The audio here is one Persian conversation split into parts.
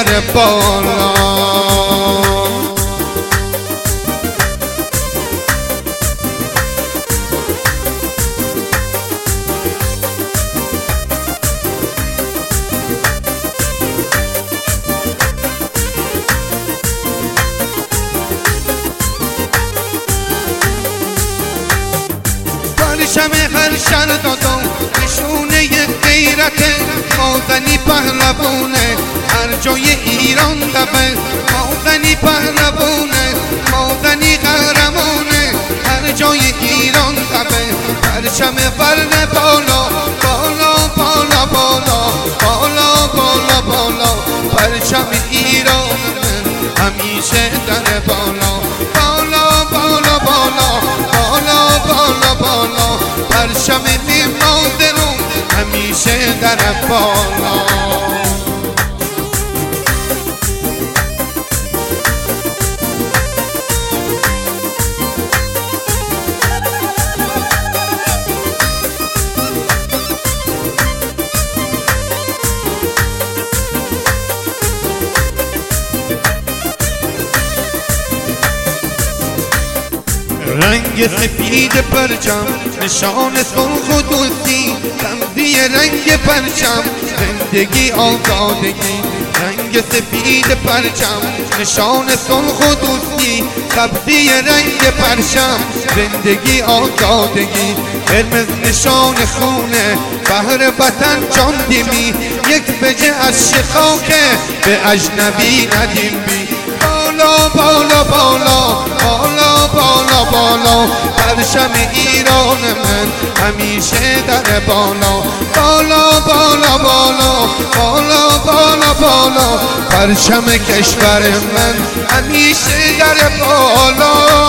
در بالا. پرچم هر شهر دادم نشونه غیرت، مازنی پهلوونه هر جای ایران دبه، مازنی پهلوونه مازنی قهرمانه هر جای ایران دبه. پرچم ورد بالا بالا بالا بالا بالا بالا بالا، پرچم ایران من همیشه در بالا بالا بالا بالا بالا بالا بالا، پرچم مادرم همیشه در بالا. رنگ سپید پرچم نشان صلح و دوستی، رمزی رنگ پرچم زندگی آزادگی. رنگ سپید پرچم نشان صلح و دوستی، سبزی رنگ پرچم زندگی آزادگی. قرمز نشان خونه بهر وطن جان دیمی، یک بجه از شخاکه به اجنبی ندیم بی. بالا بالا بالا بالا بالا بالا، پرچم ایران من همیشه در بالا بالا بالا بالا بالا بالا بالا، پرچم کشور من همیشه در بالا.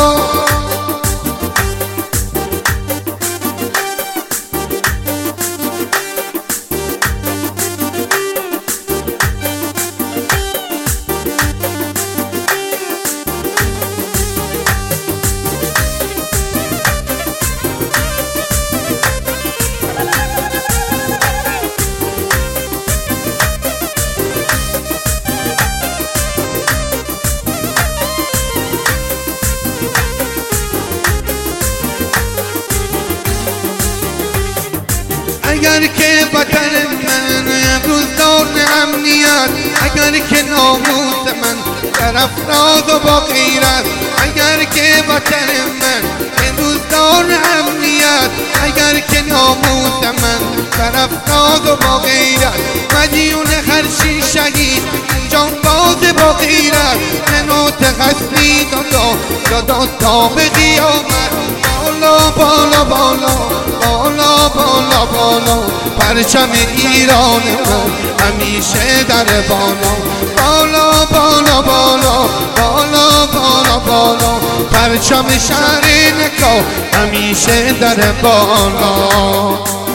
اگر که وطن من امروز دار امنیت، اگر که ناموس من در افراد و با غیرت، اگر که وطن من امروز دار امنیت، اگر که ناموس من در افراد و با غیرت، مدیون هر چی شهید جان باز با غیرت، منوت غصبی دادا تا به قیامت. بالا بالا بالا بالا بالا بالا، پرچم ایران من همیشه در بالا بالا بالا بالا بالا بالا بالا، پرچم شهر نکو همیشه در بالا.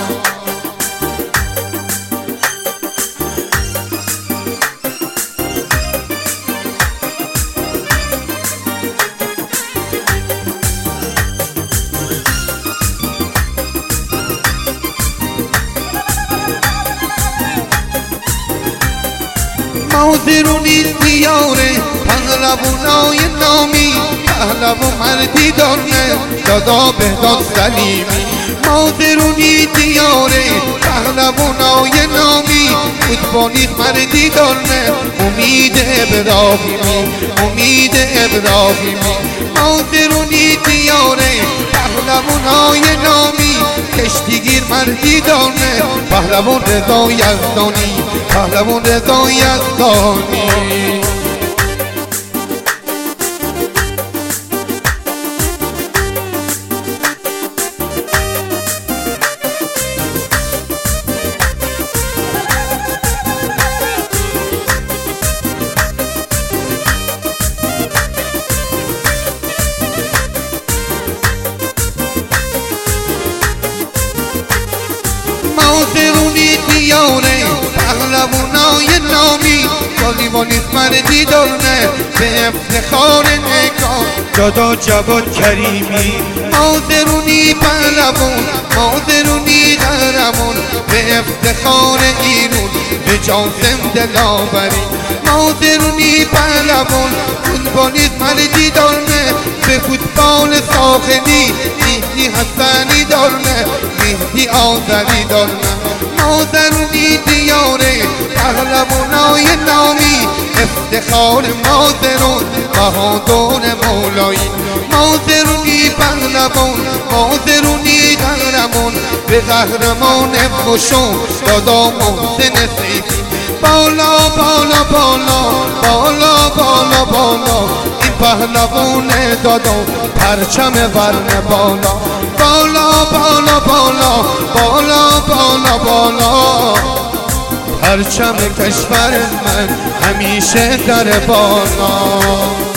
مادرونی دیاره پهلوانای نامی، پهلوان مردی داره دادا بهداد سلیمی. مادرونی دیاره پهلوانای نامی، فوتبالی مردی داره امید ابراهیمی امید ابراهیمی. مادرونی دیاره پهلوانای نامی، کشتیگیر مردی داره پهلوان رضا یزدانی پهلوان رضا یزدانی. مادرونی دیاره پهلوانای نامی، والیبالیست مردی داره به افتخار نگاه دادا جواد کریمی. مادرونی پهلوان مادرونی قهرمان به افتخار ایران به جان زنده لاوری. ناظرونی پهلوان فوتبالیست مردی دارنه به فوتبال ساخنی مهدی حسنی دارنه مهدی آذری دارنه ناظرونی دیاره پهلوانای نامی افتخار مازرون بهادر مولایی مازرونی پهلوان مازرونی قهرمان به قهرمان خوشو دادا محسن سیفی بالا بالا بالا بالا بالا بالا این پهلوان دادا پرچم ورنه بالا بالا بالا بالا بالا بالا بالا پرچم کشور من همیشه در بالا